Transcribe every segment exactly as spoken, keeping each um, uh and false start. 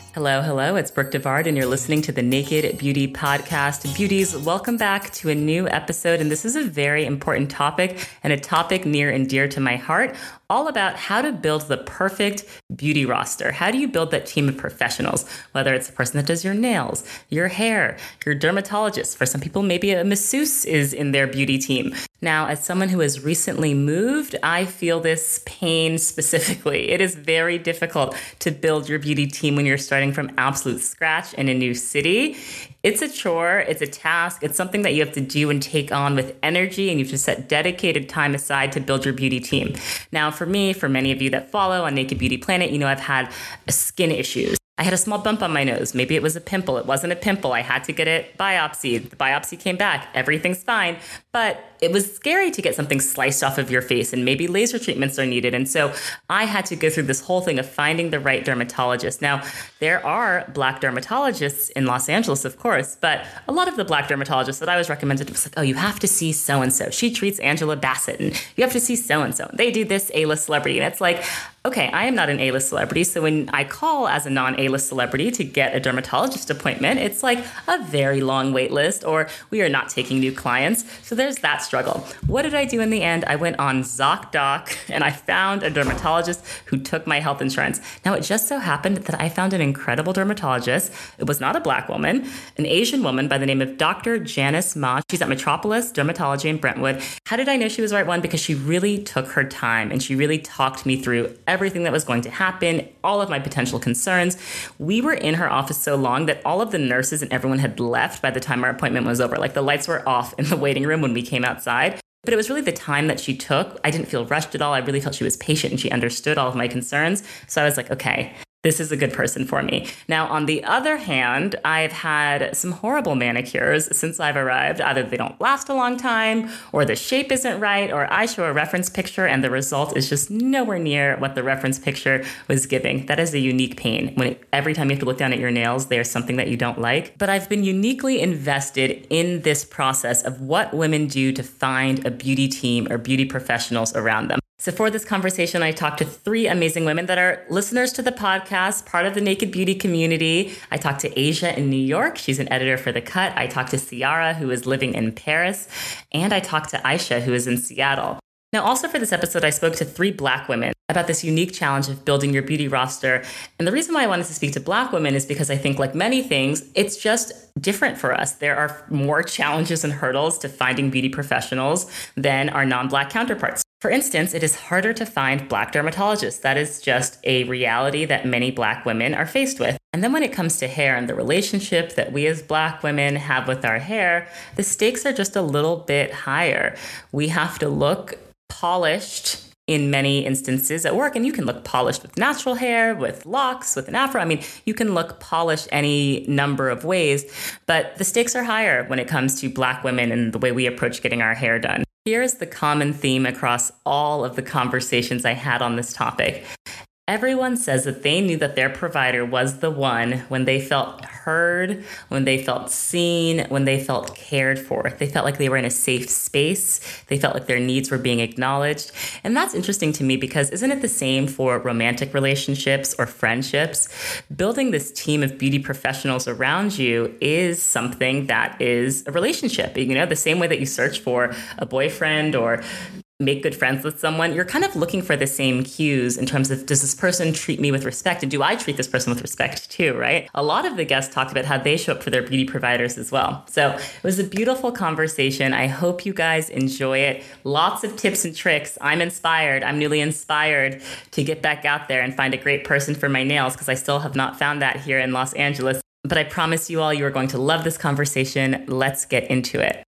Hello, hello. It's Brooke Devard, and you're listening to the Naked Beauty Podcast. Beauties, welcome back to a new episode. And this is a very important topic and a topic near and dear to my heart, all about how to build the perfect beauty roster. How do you build that team of professionals? Whether it's the person that does your nails, your hair, your dermatologist. For some people, maybe a masseuse is in their beauty team. Now, as someone who has recently moved, I feel this pain specifically. It is very difficult to build your beauty team when you're starting from absolute scratch in a new city. It's a chore, it's a task, it's something that you have to do and take on with energy, and you have to set dedicated time aside to build your beauty team. Now, for me, for many of you that follow on Naked Beauty Planet, you know I've had skin issues. I had a small bump on my nose. Maybe it was a pimple. It wasn't a pimple. I had to get it biopsied. The biopsy came back. Everything's fine. But it was scary to get something sliced off of your face, and maybe laser treatments are needed. And so I had to go through this whole thing of finding the right dermatologist. Now, there are Black dermatologists in Los Angeles, of course, but a lot of the Black dermatologists that I was recommended was like, oh, you have to see so-and-so. She treats Angela Bassett, and you have to see so-and-so. They do this A-list celebrity. And it's like, okay, I am not an A-list celebrity. So when I call as a non-A-list celebrity to get a dermatologist appointment, it's like a very long wait list, or we are not taking new clients. So there's that struggle. What did I do in the end? I went on ZocDoc and I found a dermatologist who took my health insurance. Now, it just so happened that I found an incredible dermatologist. It was not a Black woman, an Asian woman by the name of Doctor Janice Ma. She's at Metropolis Dermatology in Brentwood. How did I know she was the right one? Because she really took her time and she really talked me through everything that was going to happen, all of my potential concerns. We were in her office so long that all of the nurses and everyone had left by the time our appointment was over. Like the lights were off in the waiting room when we came outside. But it was really the time that she took. I didn't feel rushed at all. I really felt she was patient and she understood all of my concerns. So I was like, okay, this is a good person for me. Now, on the other hand, I've had some horrible manicures since I've arrived. Either they don't last a long time, or the shape isn't right, or I show a reference picture and the result is just nowhere near what the reference picture was giving. That is a unique pain. When it, every time you have to look down at your nails, there's something that you don't like. But I've been uniquely invested in this process of what women do to find a beauty team or beauty professionals around them. So for this conversation, I talked to three amazing women that are listeners to the podcast, part of the Naked Beauty community. I talked to Asia in New York. She's an editor for The Cut. I talked to Ciara, who is living in Paris. And I talked to Aisha, who is in Seattle. Now, also for this episode, I spoke to three Black women about this unique challenge of building your beauty roster. And the reason why I wanted to speak to Black women is because I think, like many things, it's just different for us. There are more challenges and hurdles to finding beauty professionals than our non-Black counterparts. For instance, it is harder to find Black dermatologists. That is just a reality that many Black women are faced with. And then when it comes to hair and the relationship that we as Black women have with our hair, the stakes are just a little bit higher. We have to look polished in many instances at work, and you can look polished with natural hair, with locks, with an afro. I mean, you can look polished any number of ways, but the stakes are higher when it comes to Black women and the way we approach getting our hair done. Here's the common theme across all of the conversations I had on this topic. Everyone says that they knew that their provider was the one when they felt heard, when they felt seen, when they felt cared for. They felt like they were in a safe space. They felt like their needs were being acknowledged. And that's interesting to me because isn't it the same for romantic relationships or friendships? Building this team of beauty professionals around you is something that is a relationship. You know, the same way that you search for a boyfriend or make good friends with someone, you're kind of looking for the same cues in terms of, does this person treat me with respect? And do I treat this person with respect too, right? A lot of the guests talked about how they show up for their beauty providers as well. So it was a beautiful conversation. I hope you guys enjoy it. Lots of tips and tricks. I'm inspired. I'm newly inspired to get back out there and find a great person for my nails because I still have not found that here in Los Angeles. But I promise you all, you are going to love this conversation. Let's get into it.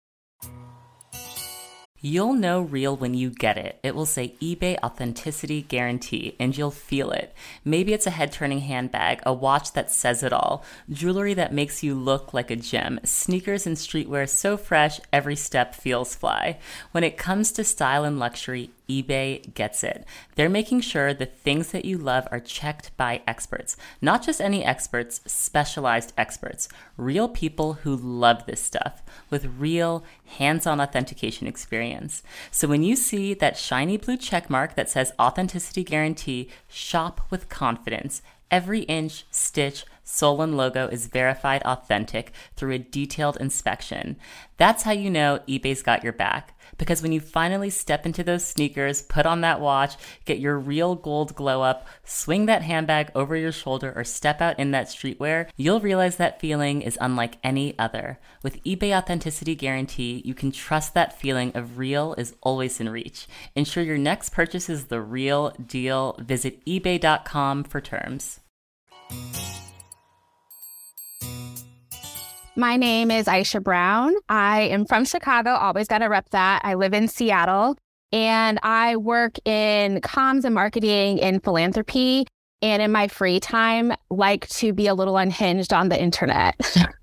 You'll know real when you get it. It will say eBay Authenticity Guarantee, and you'll feel it. Maybe it's a head-turning handbag, a watch that says it all, jewelry that makes you look like a gem, sneakers and streetwear so fresh, every step feels fly. When it comes to style and luxury, eBay gets it. They're making sure the things that you love are checked by experts. Not just any experts, specialized experts. Real people who love this stuff with real hands-on authentication experience. millions. So when you see that shiny blue check mark that says Authenticity Guarantee, shop with confidence. Every inch, stitch, sole, and logo is verified authentic through a detailed inspection. That's how you know eBay's got your back. Because when you finally step into those sneakers, put on that watch, get your real gold glow up, swing that handbag over your shoulder, or step out in that streetwear, you'll realize that feeling is unlike any other. With eBay Authenticity Guarantee, you can trust that feeling of real is always in reach. Ensure your next purchase is the real deal. Visit ebay dot com for terms. My name is Aisha Brown. I am from Chicago, always got to rep that. I live in Seattle, and I work in comms and marketing and philanthropy. And in my free time, like to be a little unhinged on the internet.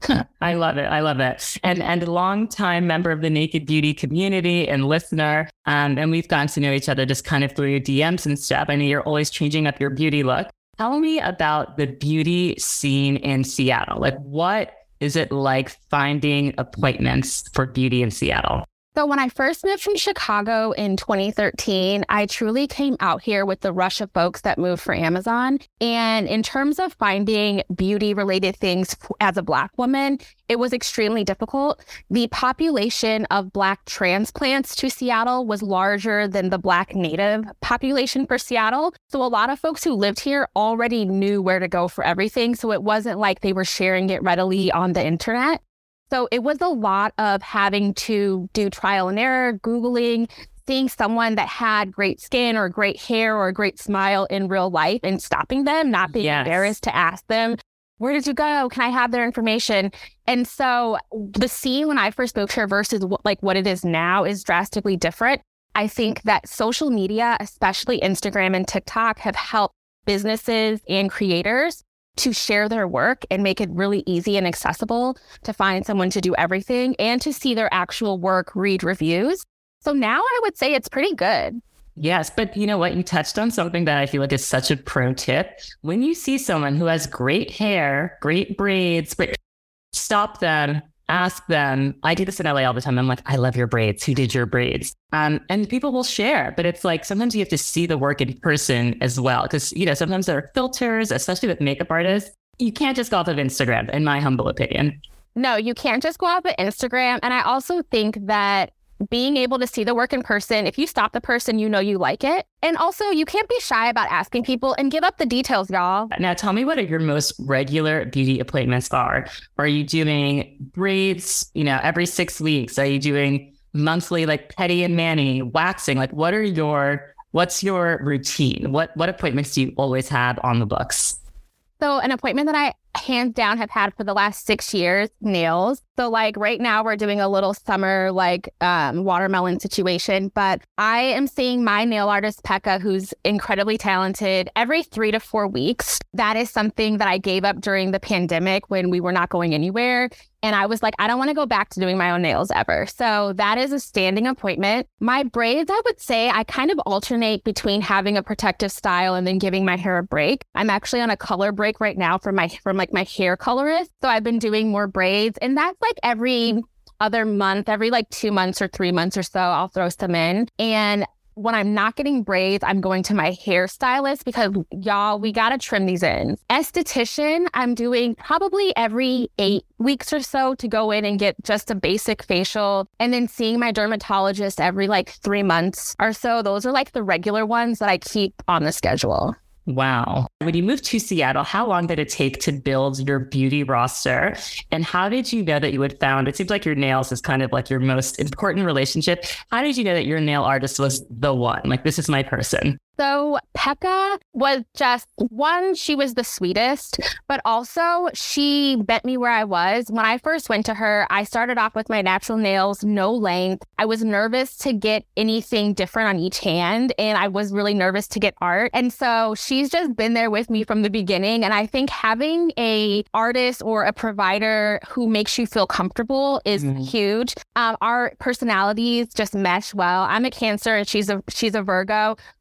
I love it. I love it. And and a longtime member of the Naked Beauty community and listener. Um, and we've gotten to know each other just kind of through your D Ms and stuff. I know you're always changing up your beauty look. Tell me about the beauty scene in Seattle. Like, what is it like finding appointments for beauty in Seattle? So when I first moved from Chicago in twenty thirteen, I truly came out here with the rush of folks that moved for Amazon. And in terms of finding beauty-related things as a Black woman, it was extremely difficult. The population of Black transplants to Seattle was larger than the Black native population for Seattle. So a lot of folks who lived here already knew where to go for everything. So it wasn't like they were sharing it readily on the internet. So it was a lot of having to do trial and error, Googling, seeing someone that had great skin or great hair or a great smile in real life and stopping them, not being yes. embarrassed to ask them, where did you go? Can I have their information? And so the scene when I first moved here versus what, like what it is now is drastically different. I think that social media, especially Instagram and TikTok, have helped businesses and creators to share their work and make it really easy and accessible to find someone to do everything and to see their actual work, read reviews. So now I would say it's pretty good. Yes, but you know what? You touched on something that I feel like is such a pro tip. When you see someone who has great hair, great braids, but stop them, ask them. I do this in L A all the time. I'm like, I love your braids. Who did your braids? Um, and people will share, but it's like sometimes you have to see the work in person as well. Because, you know, sometimes there are filters, especially with makeup artists. You can't just go off of Instagram, in my humble opinion. No, you can't just go off of Instagram. And I also think that being able to see the work in person, if you stop the person, you know you like it. And also, you can't be shy about asking people and give up the details, y'all. Now, tell me what your most regular beauty appointments are. Are you doing braids, you know, every six weeks? Are you doing monthly, like pedi and mani, waxing? Like, what are your, what's your routine? What, what appointments do you always have on the books? So an appointment that I hands down have had for the last six years, nails. So like right now we're doing a little summer like um, watermelon situation, but I am seeing my nail artist, Pekka, who's incredibly talented, every three to four weeks. That is something that I gave up during the pandemic when we were not going anywhere. And I was like, I don't want to go back to doing my own nails ever. So that is a standing appointment. My braids, I would say I kind of alternate between having a protective style and then giving my hair a break. I'm actually on a color break right now from my from like my hair colorist. So I've been doing more braids, and that's like every other month, every like two months or three months or so, I'll throw some in. And when I'm not getting braids, I'm going to my hairstylist because y'all, we got to trim these in. Esthetician, I'm doing probably every eight weeks or so to go in and get just a basic facial, and then seeing my dermatologist every like three months or so. Those are like the regular ones that I keep on the schedule. Wow. When you moved to Seattle, how long did it take to build your beauty roster? And how did you know that you had found, it seems like your nails is kind of like your most important relationship. How did you know that your nail artist was the one? Like, this is my person. So Pekka was just, one, she was the sweetest, but also she met me where I was. When I first went to her, I started off with my natural nails, no length. I was nervous to get anything different on each hand, and I was really nervous to get art. And so she's just been there with me from the beginning. And I think having a artist or a provider who makes you feel comfortable is mm-hmm. huge. Um, our personalities just mesh well. I'm a Cancer and she's a she's a Virgo. So one,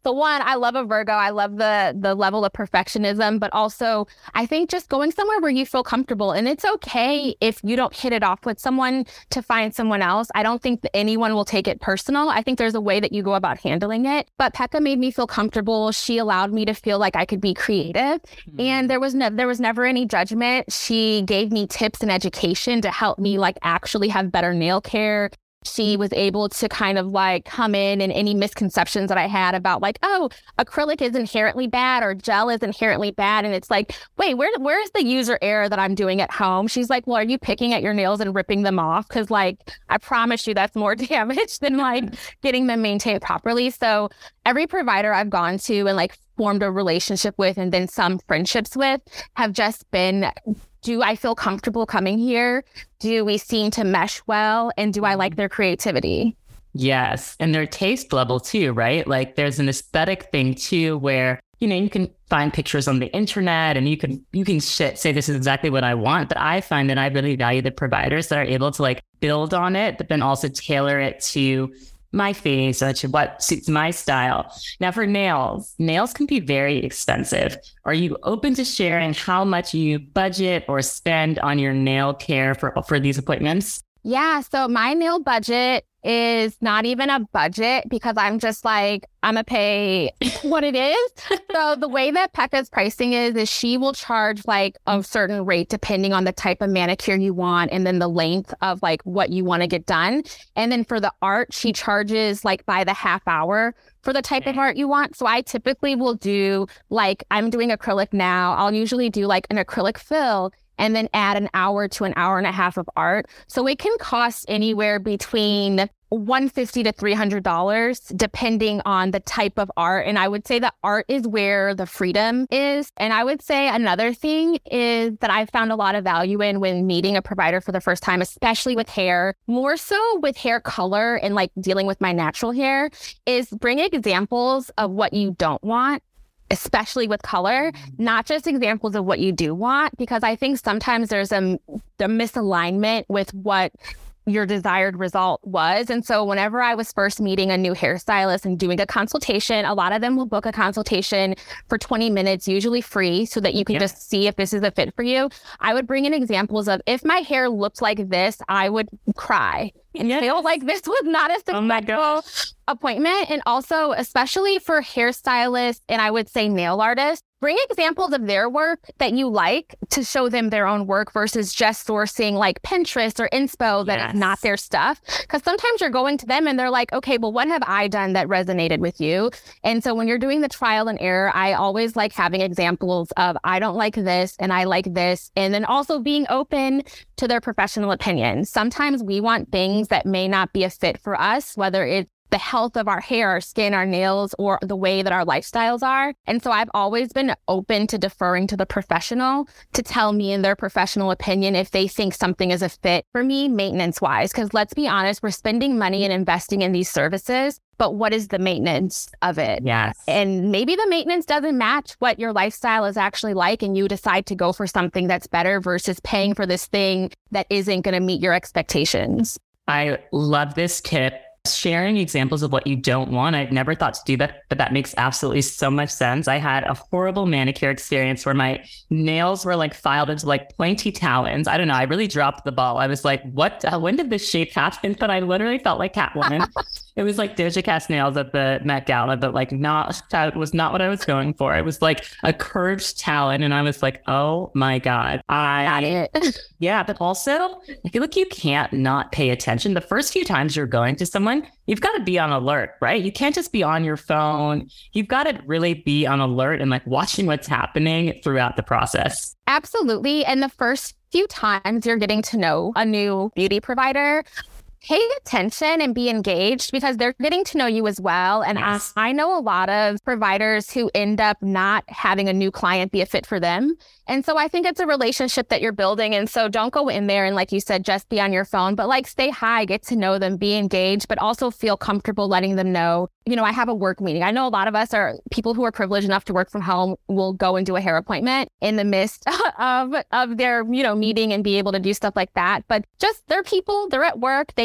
I love a Virgo. I love the the level of perfectionism, but also I think just going somewhere where you feel comfortable. And it's okay if you don't hit it off with someone to find someone else. I don't think that anyone will take it personal. I think there's a way that you go about handling it. But Pekka made me feel comfortable. She allowed me to feel like I could be creative. Mm-hmm. And there was no, there was never any judgment. She gave me tips and education to help me like actually have better nail care. She was able to kind of like come in and any misconceptions that I had about like, oh, acrylic is inherently bad or gel is inherently bad. And it's like, wait, where where is the user error that I'm doing at home? She's like, well, are you picking at your nails and ripping them off? Because like, I promise you that's more damage than like getting them maintained properly. So every provider I've gone to and like formed a relationship with and then some friendships with have just been, do I feel comfortable coming here? Do we seem to mesh well? And do I like their creativity? Yes. And their taste level too, right? Like there's an aesthetic thing too, where, you know, you can find pictures on the internet and you can, you can shit, say this is exactly what I want. But I find that I really value the providers that are able to like build on it, but then also tailor it to my face, uh, to what suits my style. Now for nails, nails can be very expensive. Are you open to sharing how much you budget or spend on your nail care for, for these appointments? Yeah, so my nail budget is not even a budget because I'm just like, I'm gonna pay what it is. So the way that Pekka's pricing is, is she will charge like a certain rate depending on the type of manicure you want and then the length of like what you want to get done. And then for the art, she charges like by the half hour for the type of art you want. So I typically will do like, I'm doing acrylic now. I'll usually do like an acrylic fill and then add an hour to an hour and a half of art. So it can cost anywhere between one hundred fifty dollars to three hundred dollars, depending on the type of art. And I would say that art is where the freedom is. And I would say another thing is that I found a lot of value in when meeting a provider for the first time, especially with hair, more so with hair color and like dealing with my natural hair, is bring examples of what you don't want, especially with color, not just examples of what you do want, because I think sometimes there's a, a misalignment with what your desired result was. And so whenever I was first meeting a new hairstylist and doing a consultation, a lot of them will book a consultation for twenty minutes, usually free, so that you can yep. just see if this is a fit for you. I would bring in examples of if my hair looked like this, I would cry and yes. feel like this was not a successful oh appointment. And also, especially for hairstylists and I would say nail artists, bring examples of their work that you like to show them their own work versus just sourcing like Pinterest or Inspo that yes. is not their stuff. Because sometimes you're going to them and they're like, okay, well, what have I done that resonated with you? And so when you're doing the trial and error, I always like having examples of I don't like this and I like this. And then also being open to their professional opinion. Sometimes we want things that may not be a fit for us, whether it's the health of our hair, our skin, our nails, or the way that our lifestyles are. And so I've always been open to deferring to the professional to tell me in their professional opinion if they think something is a fit for me maintenance-wise. Because let's be honest, we're spending money and investing in these services, but what is the maintenance of it? Yes. And maybe the maintenance doesn't match what your lifestyle is actually like, and you decide to go for something that's better versus paying for this thing that isn't going to meet your expectations. I love this tip. Sharing examples of what you don't want. I've never thought to do that, but that makes absolutely so much sense. I had a horrible manicure experience where my nails were like filed into like pointy talons. I don't know. I really dropped the ball. I was like, what, uh, when did this shape happen? But I literally felt like Catwoman. It was like Doja Cat's nails at the Met Gala, but like not, that was not what I was going for. It was like a curved talon. And I was like, oh my God. I, it. Yeah. But also I feel like you can't not pay attention. The first few times you're going to someone, you've got to be on alert, right? You can't just be on your phone. You've got to really be on alert and like watching what's happening throughout the process. Absolutely. And the first few times you're getting to know a new beauty provider, pay attention and be engaged because they're getting to know you as well. And yes. I, I know a lot of providers who end up not having a new client be a fit for them. And so I think it's a relationship that you're building. And so don't go in there and, like you said, just be on your phone, but like stay high, get to know them, be engaged, but also feel comfortable letting them know, you know, I have a work meeting. I know a lot of us are people who are privileged enough to work from home will go and do a hair appointment in the midst of, of their, you know, meeting and be able to do stuff like that. But just they're people, they're at work. They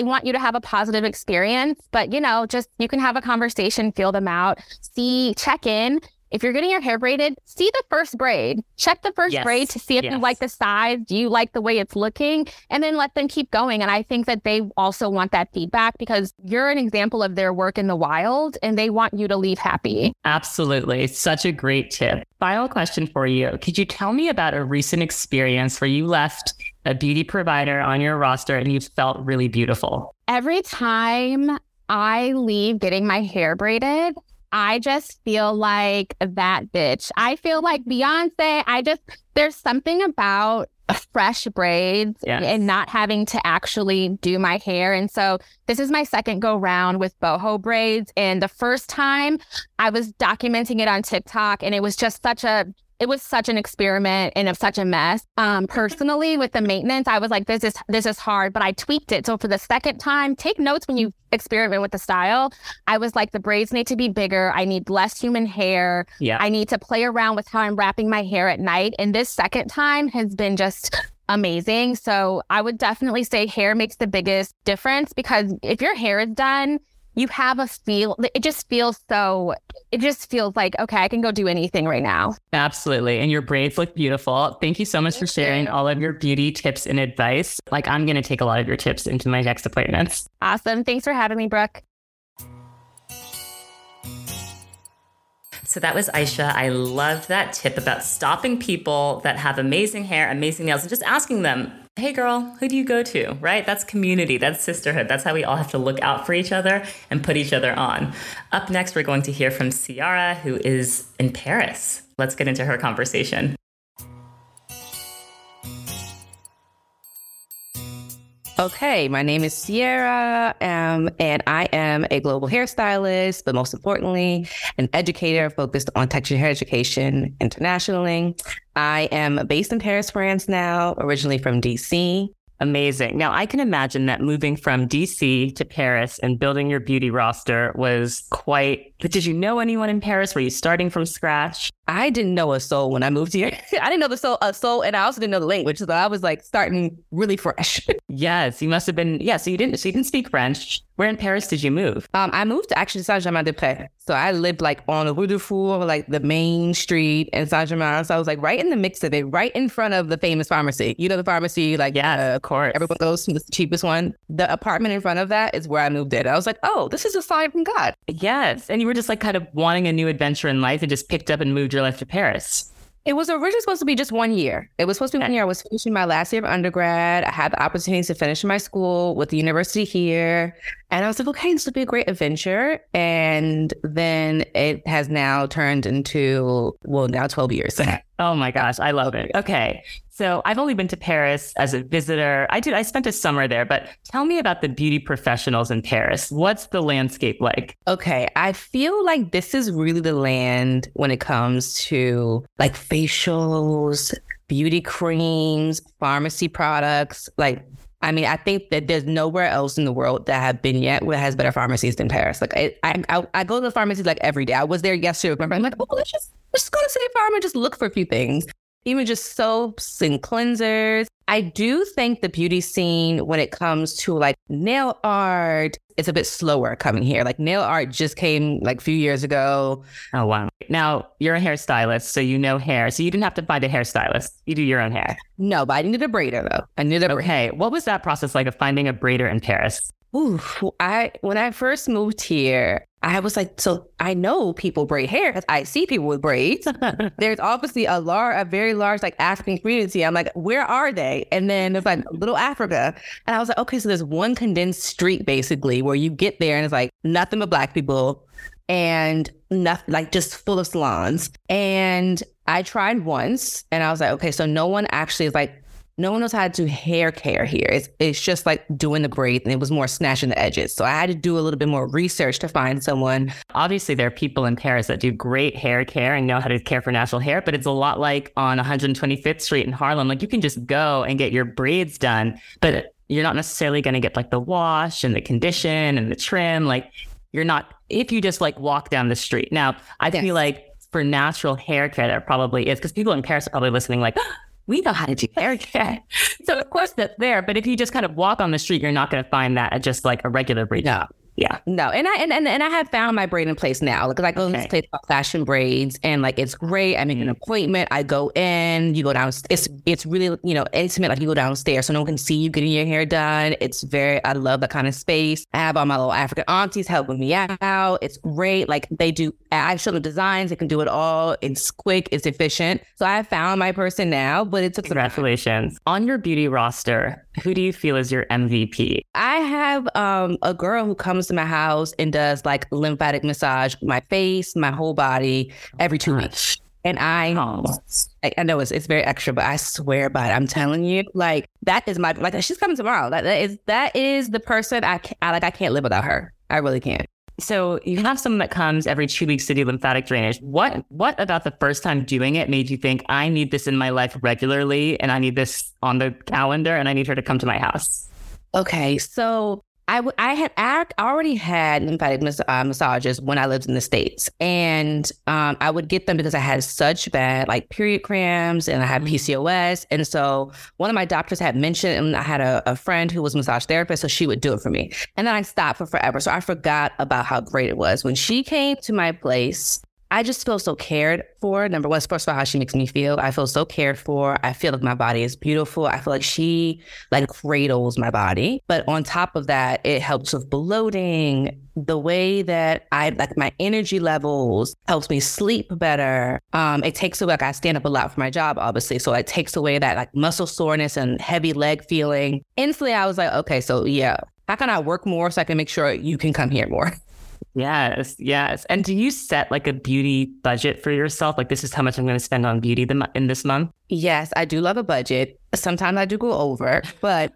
want you to have a positive experience, but you know, just you can have a conversation, feel them out, see, check in. If you're getting your hair braided, see the first braid. Check the first yes. braid to see if yes. you like the size. Do you like the way it's looking? And then let them keep going. And I think that they also want that feedback because you're an example of their work in the wild and they want you to leave happy. Absolutely. Such a great tip. Final question for you. Could you tell me about a recent experience where you left a beauty provider on your roster and you felt really beautiful? Every time I leave getting my hair braided, I just feel like that bitch. I feel like Beyonce. I just, there's something about fresh braids yes. and not having to actually do my hair. And so this is my second go round with boho braids. And the first time I was documenting it on TikTok and it was just such a It was such an experiment and of such a mess. Um, personally, with the maintenance, I was like, this is this is hard, but I tweaked it. So for the second time, take notes when you experiment with the style. I was like, the braids need to be bigger. I need less human hair. Yeah. I need to play around with how I'm wrapping my hair at night. And this second time has been just amazing. So I would definitely say hair makes the biggest difference because if your hair is done, you have a feel, it just feels so, it just feels like, okay, I can go do anything right now. Absolutely. And your braids look beautiful. Thank you so much for sharing all of your beauty tips and advice. Like I'm going to take a lot of your tips into my next appointments. Awesome. Thanks for having me, Brooke. So that was Aisha. I loved that tip about stopping people that have amazing hair, amazing nails, and just asking them, hey girl, who do you go to, right? That's community, that's sisterhood. That's how we all have to look out for each other and put each other on. Up next, we're going to hear from Ciara, who is in Paris. Let's get into her conversation. Okay, my name is Ciara, um, and I am a global hairstylist, but most importantly, an educator focused on texture hair education internationally. I am based in Paris, France now, originally from D C. Amazing. Now, I can imagine that moving from D C to Paris and building your beauty roster was quite... But did you know anyone in Paris? Were you starting from scratch? I didn't know a soul when I moved here. I didn't know the soul, a soul, and I also didn't know the language. So I was like starting really fresh. Yes, you must have been. Yeah, so you didn't. So you didn't speak French. Where in Paris did you move? Um, I moved to actually Saint-Germain-des-Prés. So I lived like on the Rue du Four, like the main street in Saint-Germain. So I was like right in the mix of it, right in front of the famous pharmacy. You know the pharmacy, like yeah, uh, of course. Everyone goes to the cheapest one. The apartment in front of that is where I moved in. I was like, oh, this is a sign from God. Yes, and you were just like kind of wanting a new adventure in life and just picked up and moved your life to Paris. It was originally supposed to be just one year. It was supposed to be one year. I was finishing my last year of undergrad. I had the opportunity to finish my school with the university here. And I was like, okay, this would be a great adventure. And then it has now turned into, well, now twelve years. Oh my gosh, I love it. Okay. So I've only been to Paris as a visitor. I did, I spent a summer there, but tell me about the beauty professionals in Paris. What's the landscape like? Okay. I feel like this is really the land when it comes to like facials, beauty creams, pharmacy products. Like, I mean, I think that there's nowhere else in the world that have been yet where has better pharmacies than Paris. Like I, I, I go to the pharmacy like every day. I was there yesterday. Remember, I'm like, oh, let's just, let's just go to City Farm and just look for a few things. Even just soaps and cleansers. I do think the beauty scene, when it comes to like nail art, it's a bit slower coming here. Like nail art just came like a few years ago. Oh, wow. Now, you're a hairstylist, so you know hair. So you didn't have to find a hairstylist. You do your own hair. No, but I needed a braider though. I needed a braider. Okay. What was that process like of finding a braider in Paris? Ooh, I when I first moved here, I was like, so I know people braid hair because I see people with braids. There's obviously a large, a very large like African community. I'm like, where are they? And then there's like Little Africa. And I was like, okay, so there's one condensed street basically where you get there and it's like nothing but Black people and nothing, like just full of salons. And I tried once and I was like, okay, so no one actually is like, no one knows how to do hair care here. It's it's just like doing the braids and it was more snatching the edges. So I had to do a little bit more research to find someone. Obviously, there are people in Paris that do great hair care and know how to care for natural hair, but it's a lot like on one hundred twenty-fifth Street in Harlem. Like you can just go and get your braids done, but you're not necessarily going to get like the wash and the condition and the trim. Like you're not, if you just like walk down the street. Now, I yes. feel like for natural hair care, there probably is, because people in Paris are probably listening like, We know how to do hair care. So of course that's there. But if you just kind of walk on the street, you're not going to find that at just like a regular braid shop. Yeah. No. And I and, and, and I have found my braiding place now. Because I go okay. to this place called Fashion Braids, and like it's great. I make an appointment. I go in, you go down. It's it's really, you know, intimate. Like you go downstairs so no one can see you getting your hair done. It's very, I love that kind of space. I have all my little African aunties helping me out. It's great. Like they do, I show them designs. They can do it all. It's quick. It's efficient. So I have found my person now, but it took Congratulations. Some On your beauty roster, who do you feel is your M V P? I have um, a girl who comes to my house and does like lymphatic massage my face, my whole body every two weeks. And I, oh. I, I know it's it's very extra, but I swear by it. I'm telling you, like that is my like she's coming tomorrow. That, that is that is the person I, I like. I can't live without her. I really can't. So you have someone that comes every two weeks to do lymphatic drainage. What what about the first time doing it made you think, I need this in my life regularly, and I need this on the calendar, and I need her to come to my house? Okay, so I, w- I had I already had lymphatic mas- uh, massages when I lived in the States. And um, I would get them because I had such bad like period cramps and I had P C O S. And so one of my doctors had mentioned, and I had a, a friend who was a massage therapist, so she would do it for me. And then I stopped for forever. So I forgot about how great it was. When she came to my place, I just feel so cared for. Number one, first of all, how she makes me feel. I feel so cared for. I feel like my body is beautiful. I feel like she like cradles my body. But on top of that, it helps with bloating, the way that I like my energy levels, helps me sleep better. Um, it takes away, like I stand up a lot for my job, obviously. So it takes away that like muscle soreness and heavy leg feeling. Instantly, I was like, okay, so yeah, how can I work more so I can make sure you can come here more? Yes, yes. And do you set like a beauty budget for yourself? Like, this is how much I'm going to spend on beauty the, in this month? Yes, I do love a budget. Sometimes I do go over, but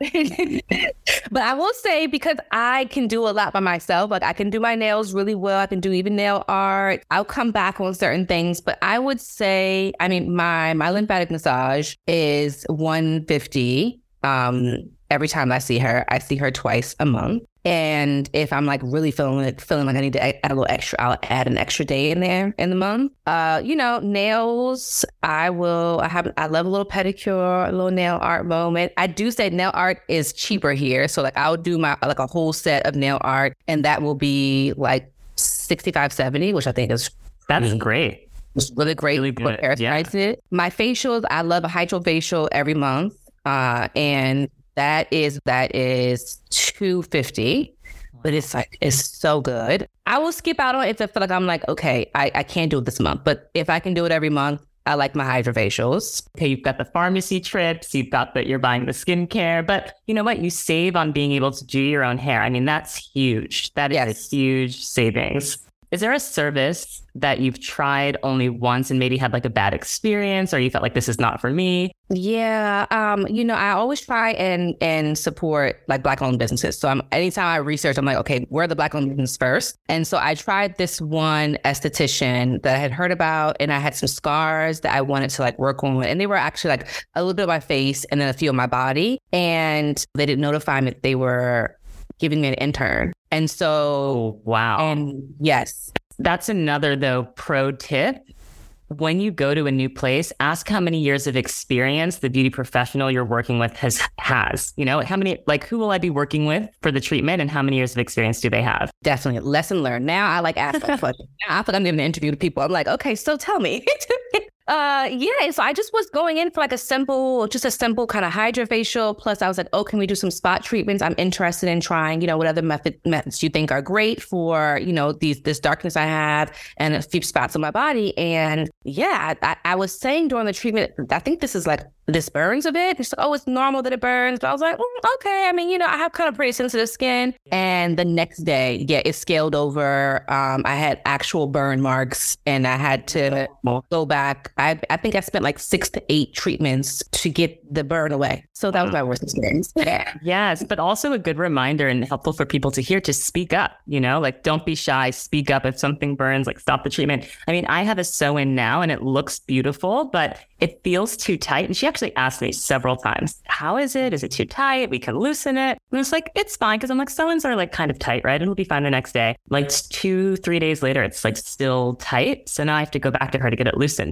but I will say, because I can do a lot by myself, like I can do my nails really well. I can do even nail art. I'll come back on certain things, but I would say, I mean, my my lymphatic massage is one hundred fifty dollars. Um, every time I see her, I see her twice a month. And if I'm like really feeling it, feeling like I need to add a little extra, I'll add an extra day in there in the month. Uh, you know, nails, I will, I have, I love a little pedicure, a little nail art moment. I do say nail art is cheaper here. So like I'll do my, like a whole set of nail art, and that will be like sixty-five, seventy, which I think is That's mm-hmm. great. It's really great. Really good. Yeah. My facials, I love a hydrofacial every month. Uh, and That is that is two hundred fifty dollars, but it's like it's so good. I will skip out on it if I feel like I'm like, okay, I, I can't do it this month. But if I can do it every month, I like my hydrofacials. Okay, you've got the pharmacy trips, you've got that you're buying the skincare, but you know what? You save on being able to do your own hair. I mean, that's huge. That is yes. a huge savings. Is there a service that you've tried only once and maybe had like a bad experience, or you felt like this is not for me? Yeah. Um, you know, I always try and and support like Black owned businesses. So I'm anytime I research, I'm like, okay, where are the Black owned businesses first? And so I tried this one esthetician that I had heard about, and I had some scars that I wanted to like work on. And they were actually like a little bit of my face and then a few of my body. And they didn't notify me that they were giving me an intern. And so, oh, wow. And yes. That's another, though, pro tip. When you go to a new place, ask how many years of experience the beauty professional you're working with has, has. You know, how many, like, who will I be working with for the treatment, and how many years of experience do they have? Definitely. Lesson learned. Now I like ask that question. Now I feel like I'm giving an interview to people. I'm like, okay, so tell me. Uh, yeah, so I just was going in for like a simple, just a simple kind of hydrofacial. Plus I was like, oh, can we do some spot treatments? I'm interested in trying, you know, what other method, methods you think are great for, you know, these, this darkness I have and a few spots on my body. And yeah, I, I was saying during the treatment, I think this is like, this burns a bit. It's like, oh, it's normal that it burns. But I was like, mm, okay. I mean, you know, I have kind of pretty sensitive skin. And the next day, yeah, it scaled over. Um, I had actual burn marks, and I had to go back. I, I think I spent like six to eight treatments to get the burn away. So that was my worst experience. Yeah. Yes, but also a good reminder and helpful for people to hear to speak up, you know, like don't be shy, speak up if something burns, like stop the treatment. I mean, I have a sew-in now and it looks beautiful, but it feels too tight. And she actually asked me several times, how is it? Is it too tight? We can loosen it. And it's like, it's fine. Cause I'm like, sew-ins are like kind of tight, right? It'll be fine the next day. Like two, three days later, it's like still tight. So now I have to go back to her to get it loosened up.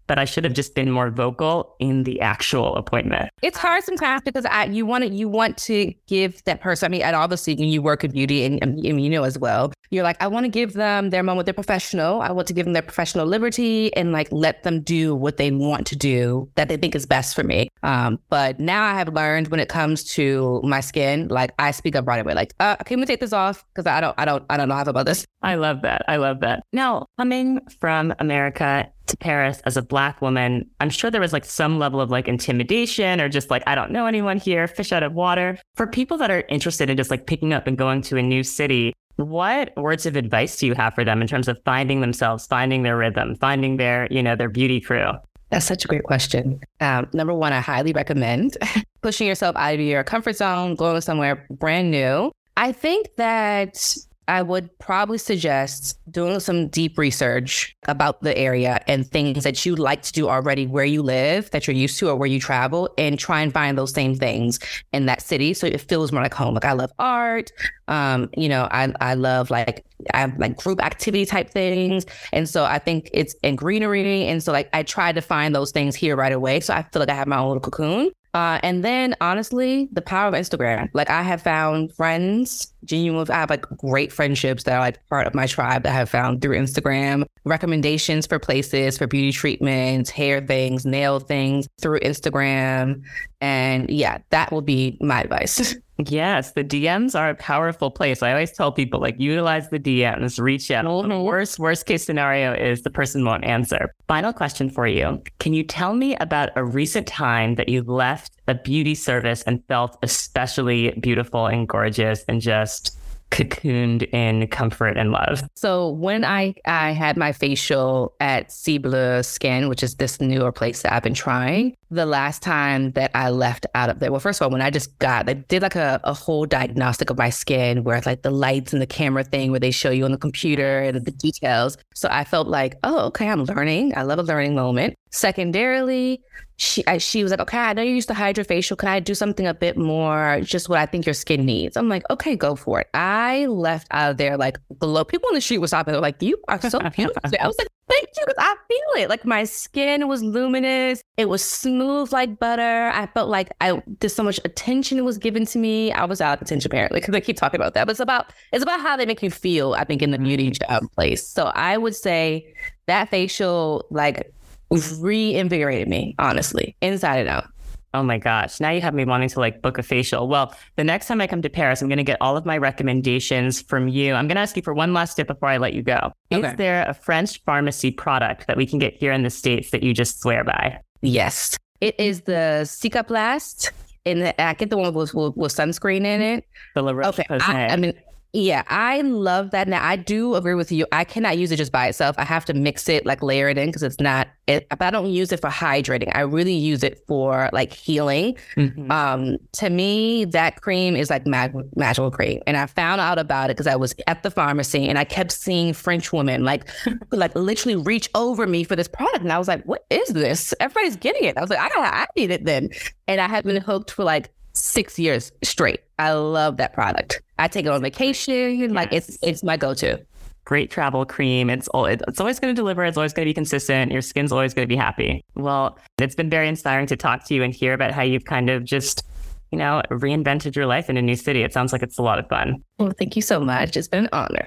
but I should have just been more vocal in the actual appointment. It's hard sometimes because I, you want to, you want to give that person, I mean, and obviously when you work in beauty and, and you know as well, you're like, I want to give them their moment, they're professional. I want to give them their professional liberty and like let them do what they want to do that they think is best for me. Um, but now I have learned when it comes to my skin, like I speak up right away, like, uh, can we take this off? Because I don't, I don't, I don't know how about this. I love that. I love that. Now, coming from America to Paris as a Black woman, I'm sure there was like some level of like intimidation or just like, I don't know anyone here, fish out of water. For people that are interested in just like picking up and going to a new city, what words of advice do you have for them in terms of finding themselves, finding their rhythm, finding their, you know, their beauty crew? That's such a great question. Um, number one, I highly recommend pushing yourself out of your comfort zone, going somewhere brand new. I think that I would probably suggest doing some deep research about the area and things that you like to do already where you live, that you're used to or where you travel, and try and find those same things in that city so it feels more like home. Like I love art. Um, you know, I I love like I have like group activity type things. And so I think it's in greenery. And so like I try to find those things here right away. So I feel like I have my own little cocoon. Uh, and then honestly, the power of Instagram. Like I have found friends, genuine, I have like great friendships that are like part of my tribe that I have found through Instagram, recommendations for places, for beauty treatments, hair things, nail things through Instagram. And yeah, that will be my advice. Yes, the D Ms are a powerful place. I always tell people like utilize the D Ms, reach out. Mm-hmm. The worst, worst case scenario is the person won't answer. Final question for you. Can you tell me about a recent time that you left a beauty service and felt especially beautiful and gorgeous and just cocooned in comfort and love? So when I, I had my facial at Cible Skin, which is this newer place that I've been trying, the last time that I left out of there, well, first of all, when I just got, they did like a, a whole diagnostic of my skin where it's like the lights and the camera thing where they show you on the computer and the details. So I felt like, oh, okay, I'm learning. I love a learning moment. Secondarily, she I, she was like, okay, I know you used to hydrofacial. Can I do something a bit more, just what I think your skin needs? I'm like, okay, go for it. I left out of there like glow. People on the street were stopping. They're like, you are so beautiful. I was like, thank you, because I feel it. Like my skin was luminous. It was smooth like butter. I felt like I there's so much attention was given to me. I was out of attention apparently because they keep talking about that. But it's about it's about how they make you feel, I think, in the beauty um, place. So I would say that facial like reinvigorated me, honestly, inside and out. Oh my gosh. Now you have me wanting to like book a facial. Well, the next time I come to Paris, I'm going to get all of my recommendations from you. I'm going to ask you for one last tip before I let you go. Okay. Is there a French pharmacy product that we can get here in the States that you just swear by? Yes. It is the Cicaplast. And I get the one with, with, with sunscreen in it. The La Roche-Posay. Okay. I, I mean, yeah, I love that. Now, I do agree with you. I cannot use it just by itself. I have to mix it, like layer it in because it's not, it, but I don't use it for hydrating. I really use it for like healing. Mm-hmm. Um, to me, that cream is like mag- magical cream. And I found out about it because I was at the pharmacy and I kept seeing French women like, like literally reach over me for this product. And I was like, what is this? Everybody's getting it. I was like, I, I need it then. And I have been hooked for like six years straight. I love that product. I take it on vacation. Yes. Like it's it's my go-to. Great travel cream. It's all, it's always going to deliver. It's always going to be consistent. Your skin's always going to be happy. Well, it's been very inspiring to talk to you and hear about how you've kind of just, you know, reinvented your life in a new city. It sounds like it's a lot of fun. Well, thank you so much. It's been an honor.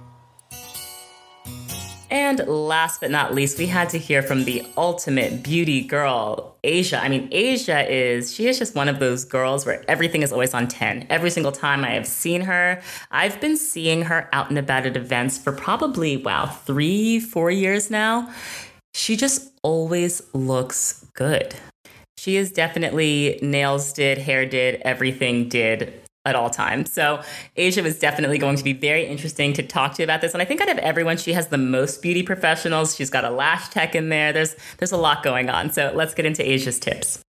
And last but not least, we had to hear from the ultimate beauty girl, Asia. I mean, Asia is, she is just one of those girls where everything is always on ten. Every single time I have seen her, I've been seeing her out and about at events for probably, wow, three, four years now. She just always looks good. She is definitely nails did, hair did, everything did at all times. So Asia was definitely going to be very interesting to talk to you about this. And I think out of everyone, she has the most beauty professionals. She's got a lash tech in there. There's there's a lot going on. So let's get into Asia's tips.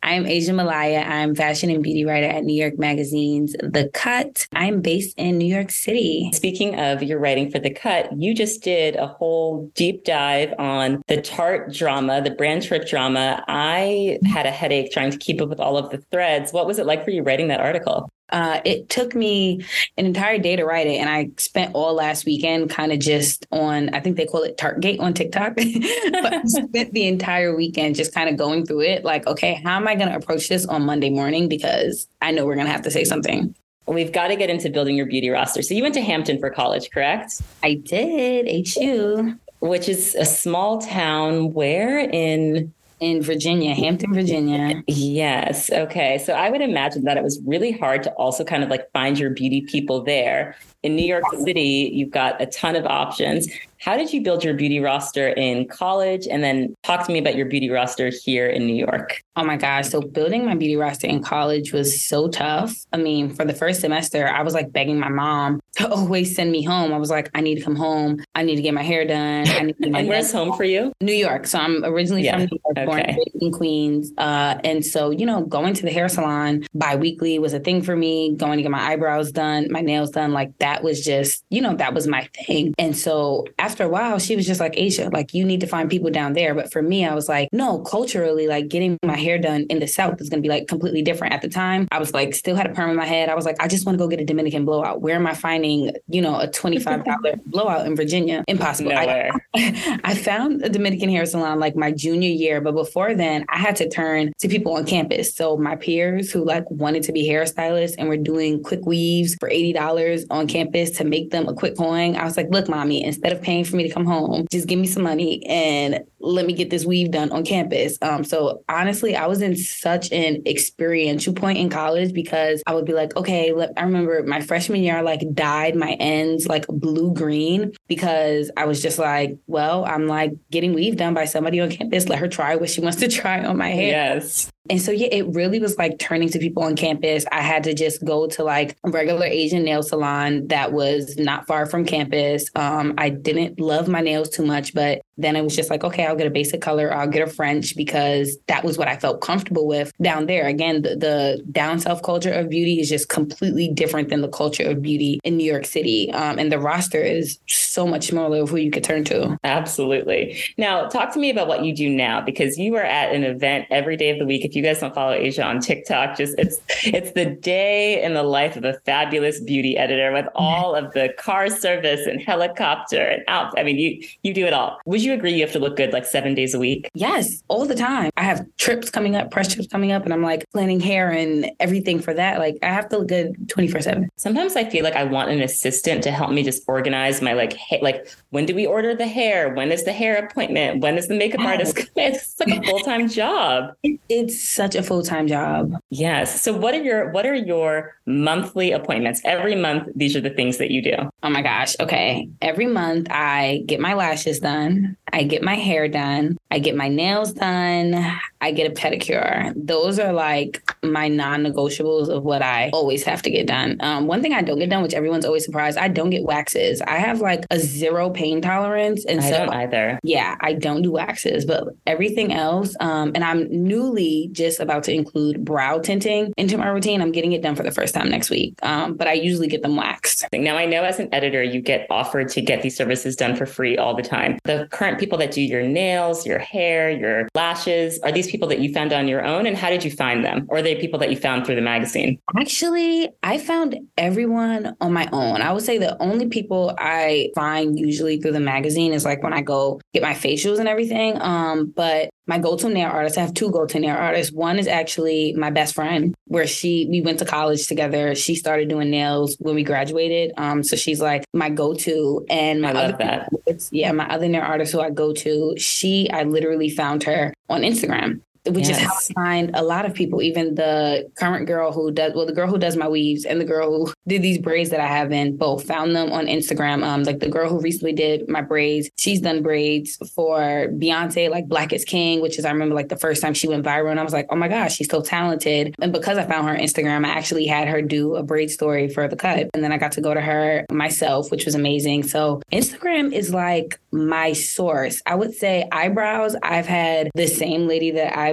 I'm Asia Malaya. I'm fashion and beauty writer at New York Magazine's The Cut. I'm based in New York City. Speaking of your writing for The Cut, you just did a whole deep dive on the Tarte drama, the brand trip drama. I had a headache trying to keep up with all of the threads. What was it like for you writing that article? Uh, it took me an entire day to write it. And I spent all last weekend kind of just on, I think they call it Tartegate on TikTok. But I spent the entire weekend just kind of going through it. Like, okay, how am I going to approach this on Monday morning? Because I know we're going to have to say something. We've got to get into building your beauty roster. So you went to Hampton for college, correct? I did, H U. Which is a small town where in... In Virginia, Hampton, Virginia. Yes. Okay. So I would imagine that it was really hard to also kind of like find your beauty people there. In New York City, you've got a ton of options. How did you build your beauty roster in college? And then talk to me about your beauty roster here in New York. Oh my gosh. So building my beauty roster in college was so tough. I mean, for the first semester, I was like begging my mom to always send me home. I was like, I need to come home. I need to get my hair done. I need to get my And where's home for you? New York. So I'm originally yeah. from New York, born okay. in Queens. Uh, and so, you know, going to the hair salon bi-weekly was a thing for me. Going to get my eyebrows done, my nails done, like that was just, you know, that was my thing. And so after a while, she was just like, Asia, like you need to find people down there. But for me, I was like, no, culturally, like getting my hair done in the South is going to be like completely different. At the time, I was like, still had a perm in my head. I was like, I just want to go get a Dominican blowout. Where am I finding, you know, a twenty-five dollars blowout in Virginia? Impossible. Nowhere. I, I found a Dominican hair salon like my junior year. But before then, I had to turn to people on campus. So my peers who like wanted to be hairstylists and were doing quick weaves for eighty dollars on campus to make them a quick coin. I was like, look, mommy, instead of paying for me to come home, just give me some money and let me get this weave done on campus. Um, so honestly, I was in such an experiential point in college because I would be like, okay, let, I remember my freshman year, I like dyed my ends like blue green because I was just like, well, I'm like getting weave done by somebody on campus. Let her try what she wants to try on my hair. Yes. And so, yeah, it really was like turning to people on campus. I had to just go to like a regular Asian nail salon that was not far from campus. Um, I didn't love my nails too much, but then it was just like, okay, I'll get a basic color. I'll get a French because that was what I felt comfortable with down there. Again, the, the down south culture of beauty is just completely different than the culture of beauty in New York City. Um, and the roster is so much smaller of who you could turn to. Absolutely. Now, talk to me about what you do now, because you are at an event every day of the week. If you guys don't follow Asia on TikTok, just it's it's the day in the life of a fabulous beauty editor with all of the car service and helicopter and out. I mean, you you do it all. Would you agree you have to look good like seven days a week? Yes, all the time. I have trips coming up, press trips coming up, and I'm like planning hair and everything for that. Like I have to look good twenty-four seven. Sometimes I feel like I want an assistant to help me just organize my like, ha- like when do we order the hair? When is the hair appointment? When is the makeup artist? It's like a full-time job. It's such a full-time job. Yes. So what are your what are your monthly appointments? Every month, these are the things that you do. Oh my gosh. Okay. Every month I get my lashes done. I get my hair done. I get my nails done. I get a pedicure. Those are like my non-negotiables of what I always have to get done. Um, one thing I don't get done, which everyone's always surprised, I don't get waxes. I have like a zero pain tolerance. And I so, don't either. Yeah, I don't do waxes, but everything else. Um, and I'm newly just about to include brow tinting into my routine. I'm getting it done for the first time next week. Um, but I usually get them waxed. Now, I know as an editor, you get offered to get these services done for free all the time. The current people that do your nails, your hair, your lashes, are these people that you found on your own? And how did you find them? Or are they people that you found through the magazine? Actually, I found everyone on my own. I would say the only people I find usually through the magazine is like when I go get my facials and everything. Um, but my go-to nail artist, I have two go-to nail artists. One is actually my best friend, where she, we went to college together. She started doing nails when we graduated. Um, so she's like my go-to. And my I love other, that. Artist, yeah, my other nail artist who I go to, she, I literally found her on Instagram. Which yes. is how I find a lot of people, even the current girl who does, well, the girl who does my weaves and the girl who did these braids that I have in, both found them on Instagram. Um, like the girl who recently did my braids, she's done braids for Beyonce, like Black is King, which is, I remember like the first time she went viral and I was like, oh my gosh, she's so talented. And because I found her on Instagram, I actually had her do a braid story for The Cut. And then I got to go to her myself, which was amazing. So Instagram is like my source. I would say eyebrows. I've had the same lady that I've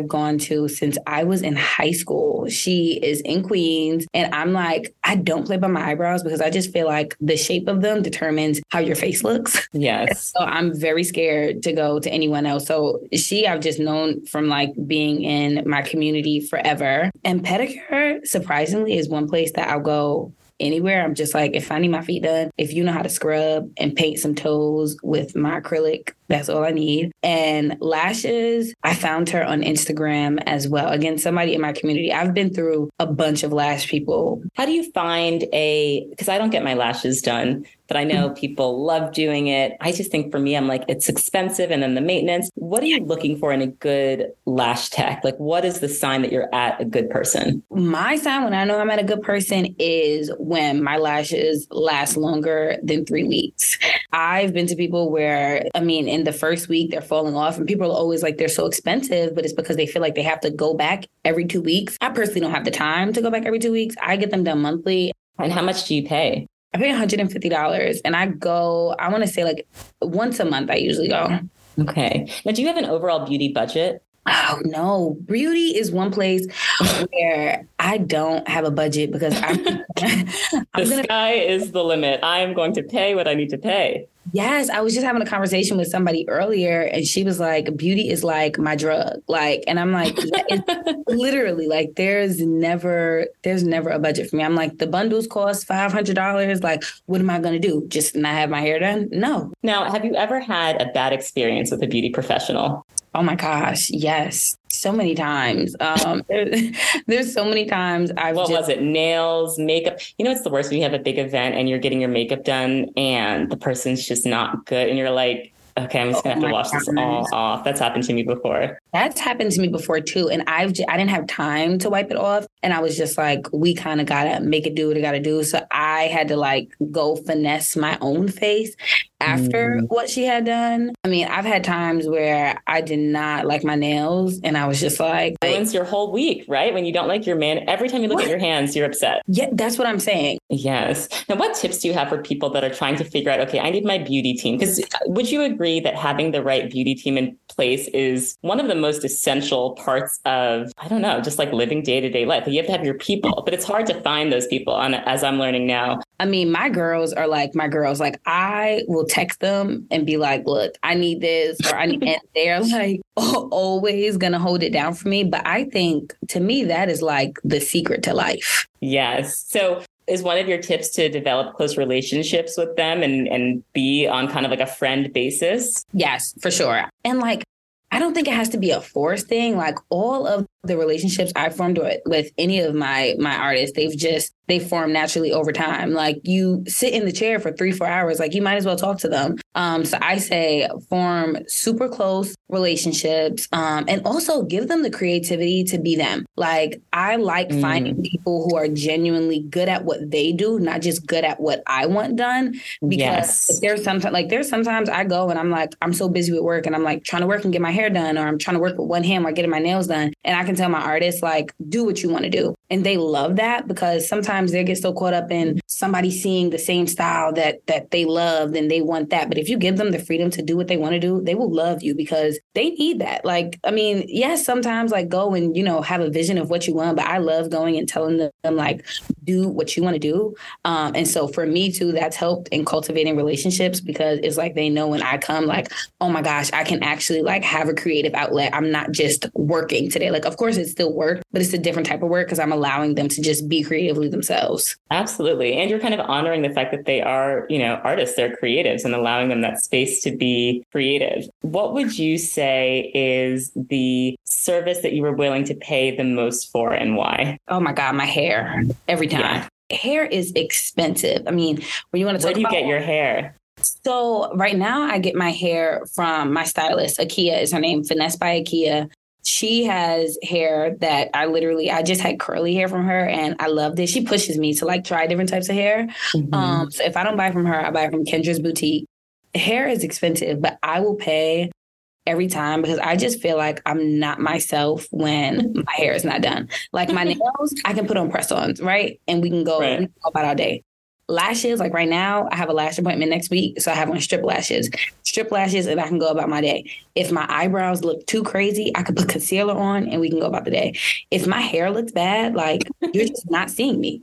I've gone to since I was in high school. She is in Queens. And I'm like, I don't play by my eyebrows because I just feel like the shape of them determines how your face looks. Yes. So I'm very scared to go to anyone else. So she, I've just known from like being in my community forever. And pedicure, surprisingly, is one place that I'll go anywhere. I'm just like, if I need my feet done, if you know how to scrub and paint some toes with my acrylic, that's all I need. And lashes, I found her on Instagram as well. Again, somebody in my community. I've been through a bunch of lash people. How do you find a, because I don't get my lashes done, but I know people love doing it. I just think for me, I'm like, it's expensive. And then the maintenance. What are you looking for in a good lash tech? Like, what is the sign that you're at a good person? My sign when I know I'm at a good person is when my lashes last longer than three weeks. I've been to people where, I mean, in the first week, they're falling off and people are always like, they're so expensive, but it's because they feel like they have to go back every two weeks. I personally don't have the time to go back every two weeks. I get them done monthly. And how much do you pay? I pay one hundred fifty dollars and I go, I want to say like once a month, I usually go. Okay. Now, do you have an overall beauty budget? Oh, no. Beauty is one place where I don't have a budget because I'm, I'm the gonna, sky is the limit. I'm going to pay what I need to pay. Yes, I was just having a conversation with somebody earlier and she was like, beauty is like my drug. Like, and I'm like, yeah, it's literally like there's never, there's never a budget for me. I'm like, the bundles cost five hundred dollars. Like, what am I going to do? Just not have my hair done? No. Now, have you ever had a bad experience with a beauty professional? Oh my gosh. Yes. So many times. Um, there, there's so many times I've What just, was it? Nails, makeup. You know, it's the worst when you have a big event and you're getting your makeup done and the person's just not good. And you're like, okay, I'm just gonna have Oh to my wash this gosh. all off. That's happened to me before. That's happened to me before too. And I've j- I didn't have time to wipe it off. And I was just like, we kind of gotta make it do what it gotta do. So I had to like go finesse my own face after Mm. what she had done. I mean, I've had times where I did not like my nails and I was just like, like Ruins your whole week, right? When you don't like your man, every time you look What? at your hands, you're upset. yeah, that's what I'm saying. Yes. Now, what tips do you have for people that are trying to figure out, okay, I need my beauty team? Because would you agree that having the right beauty team in place is one of the most essential parts of, I don't know, just like living day-to-day life? You have to have your people, but it's hard to find those people, and as I'm learning now. I mean, my girls are like my girls. Like I will text them and be like, look, I need this or I need, and they're like always going to hold it down for me. But I think to me, that is like the secret to life. Yes. So is one of your tips to develop close relationships with them and, and be on kind of like a friend basis? Yes, for sure. And like, I don't think it has to be a forced thing. Like all of the relationships I formed with, with any of my my artists, they've just, they form naturally over time. Like you sit in the chair for three, four hours, like you might as well talk to them. Um, so I say form super close relationships um, and also give them the creativity to be them. Like I like Mm. finding people who are genuinely good at what they do, not just good at what I want done. Because Yes. if there's sometimes like there's sometimes I go and I'm like, I'm so busy with work and I'm like trying to work and get my hair done, or I'm trying to work with one hand while getting my nails done. And I can tell my artists, like, do what you want to do. And they love that because sometimes they get so caught up in somebody seeing the same style that that they love and they want that. But if you give them the freedom to do what they want to do, they will love you because they need that. Like, I mean, yes, sometimes like go and, you know, have a vision of what you want, but I love going and telling them like, do what you want to do. Um, and so for me too, that's helped in cultivating relationships because it's like they know when I come, like, oh my gosh, I can actually like have a creative outlet. I'm not just working today. Like, of course, it's still work, but it's a different type of work because I'm allowing them to just be creatively themselves. Absolutely. And you're kind of honoring the fact that they are, you know, artists, they're creatives, and allowing them that space to be creative. What would you say is the service that you were willing to pay the most for and why? Oh my God, my hair every time. Yeah. Hair is expensive. I mean, when you want to Where talk do you about get your hair? So right now I get my hair from my stylist. Akia is her name, Finesse by Akia. She has hair that I literally, I just had curly hair from her and I loved it. She pushes me to like try different types of hair. Mm-hmm. Um, so if I don't buy from her, I buy from Kendra's Boutique. Hair is expensive, but I will pay every time because I just feel like I'm not myself when my hair is not done. Like my nails, I can put on press-ons, right? And we can go, Right. we can go about our day. Lashes, like right now, I have a lash appointment next week, so I have on strip lashes. strip lashes, and I can go about my day. If my eyebrows look too crazy, I could put concealer on and we can go about the day. If my hair looks bad, like you're just not seeing me.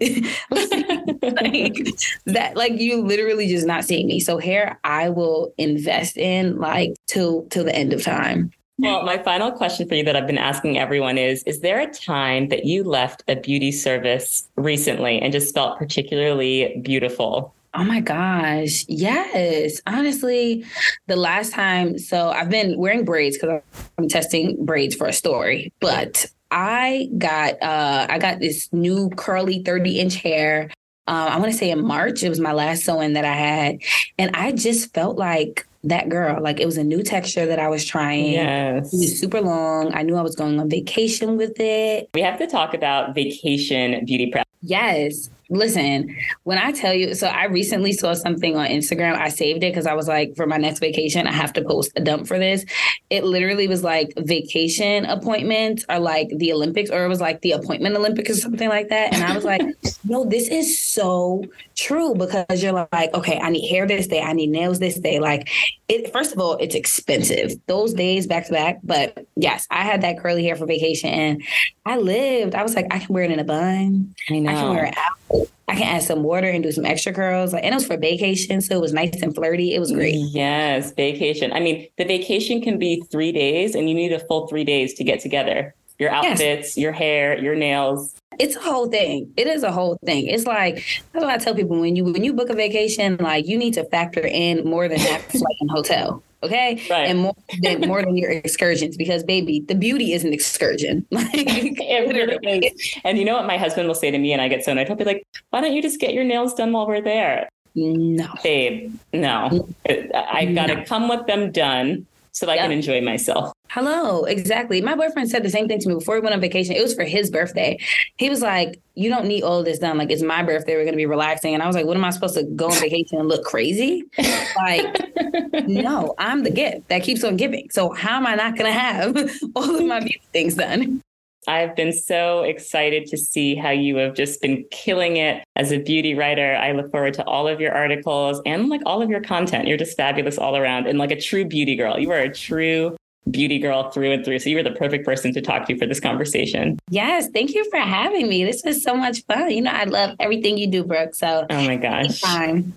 like that, like you literally just not seeing me. So hair, I will invest in like till till the end of time. Well, my final question for you that I've been asking everyone is, is there a time that you left a beauty service recently and just felt particularly beautiful? Oh my gosh. Yes. Honestly, the last time, so I've been wearing braids because I'm testing braids for a story, but I got, uh, I got this new curly thirty inch hair. Um, I want to say in March, it was my last sew-in that I had. And I just felt like that girl, like it was a new texture that I was trying. Yes. It was super long. I knew I was going on vacation with it. We have to talk about vacation beauty prep. Yes. Listen, when I tell you, so I recently saw something on Instagram. I saved it because I was like, for my next vacation, I have to post a dump for this. It literally was like vacation appointments are like the Olympics, or it was like the appointment Olympics or something like that. And I was like, no, this is so true, because you're like, okay, I need hair this day. I need nails this day. Like it, first of all, it's expensive those days back to back. But yes, I had that curly hair for vacation and I lived. I was like, I can wear it in a bun. I know. I can wear it out. I can add some water and do some extra curls. Like, and it was for vacation, so it was nice and flirty. It was great. Yes, vacation. I mean, the vacation can be three days and you need a full three days to get together. Your outfits, yes. Your hair, your nails. It's a whole thing. It is a whole thing. It's like, that's what I tell people, when you when you book a vacation, like you need to factor in more than that flight and hotel. Okay. Right. And more than more than your excursions, because baby, the beauty is an excursion. Like, it really is. And you know what my husband will say to me, and I get so annoyed. He'll be like, why don't you just get your nails done while we're there? No. Babe, no. I've got to no. come with them done so that yep. I can enjoy myself. Hello. Exactly. My boyfriend said the same thing to me before we went on vacation. It was for his birthday. He was like, you don't need all of this done. Like, it's my birthday. We're going to be relaxing. And I was like, what am I supposed to go on vacation and look crazy? Like, no, I'm the gift that keeps on giving. So how am I not going to have all of my beauty things done? I've been so excited to see how you have just been killing it as a beauty writer. I look forward to all of your articles and like all of your content. You're just fabulous all around and like a true beauty girl. You are a true beauty girl through and through. So you were the perfect person to talk to for this conversation. Yes. Thank you for having me. This was so much fun. You know, I love everything you do, Brooke. So oh my gosh. Anytime.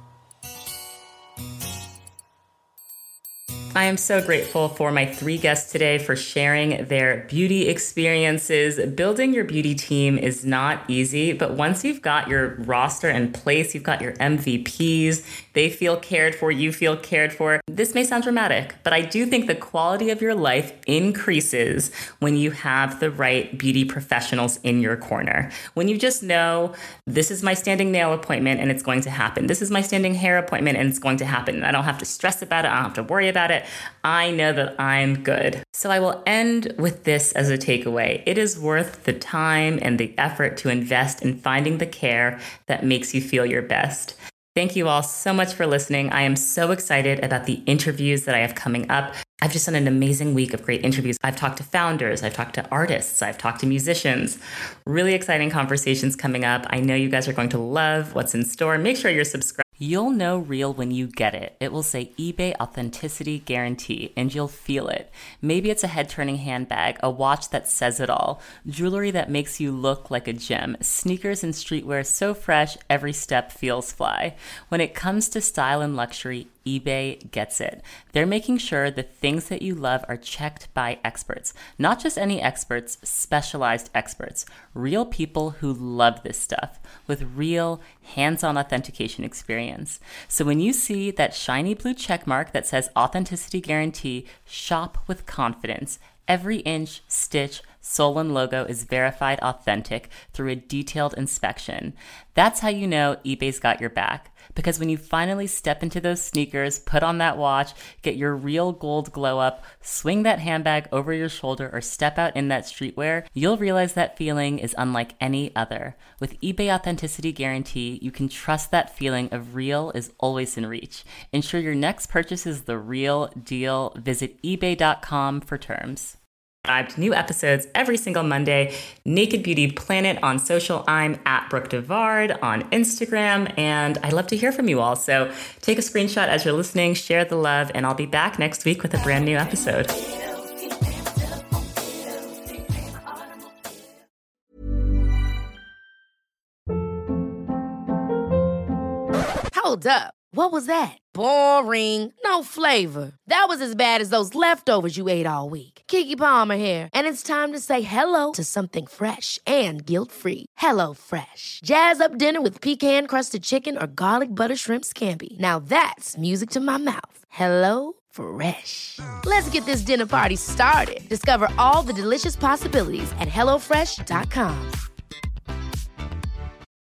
I am so grateful for my three guests today for sharing their beauty experiences. Building your beauty team is not easy, but once you've got your roster in place, you've got your M V Ps, they feel cared for, you feel cared for. This may sound dramatic, but I do think the quality of your life increases when you have the right beauty professionals in your corner. When you just know, this is my standing nail appointment and it's going to happen. This is my standing hair appointment and it's going to happen. I don't have to stress about it. I don't have to worry about it. I know that I'm good. So I will end with this as a takeaway. It is worth the time and the effort to invest in finding the care that makes you feel your best. Thank you all so much for listening. I am so excited about the interviews that I have coming up. I've just done an amazing week of great interviews. I've talked to founders, I've talked to artists, I've talked to musicians. Really exciting conversations coming up. I know you guys are going to love what's in store. Make sure you're subscribed. You'll know real when you get it. It will say eBay Authenticity Guarantee, and you'll feel it. Maybe it's a head-turning handbag, a watch that says it all, jewelry that makes you look like a gem, sneakers and streetwear so fresh, every step feels fly. When it comes to style and luxury, eBay gets it. They're making sure the things that you love are checked by experts. Not just any experts, specialized experts. Real people who love this stuff with real hands-on authentication experience. So when you see that shiny blue check mark that says Authenticity Guarantee, shop with confidence. Every inch, stitch, sole, and logo is verified authentic through a detailed inspection. That's how you know eBay's got your back. Because when you finally step into those sneakers, put on that watch, get your real gold glow up, swing that handbag over your shoulder, or step out in that streetwear, you'll realize that feeling is unlike any other. With eBay Authenticity Guarantee, you can trust that feeling of real is always in reach. Ensure your next purchase is the real deal. Visit ebay dot com for terms. New episodes every single Monday. Naked Beauty Planet on social. I'm at Brooke Devard on Instagram, and I love to hear from you all. So take a screenshot as you're listening, share the love, and I'll be back next week with a brand new episode. Hold up. What was that? Boring. No flavor. That was as bad as those leftovers you ate all week. Keke Palmer here, and it's time to say hello to something fresh and guilt-free. Hello Fresh. Jazz up dinner with pecan-crusted chicken or garlic butter shrimp scampi. Now that's music to my mouth. Hello Fresh. Let's get this dinner party started. Discover all the delicious possibilities at hello fresh dot com.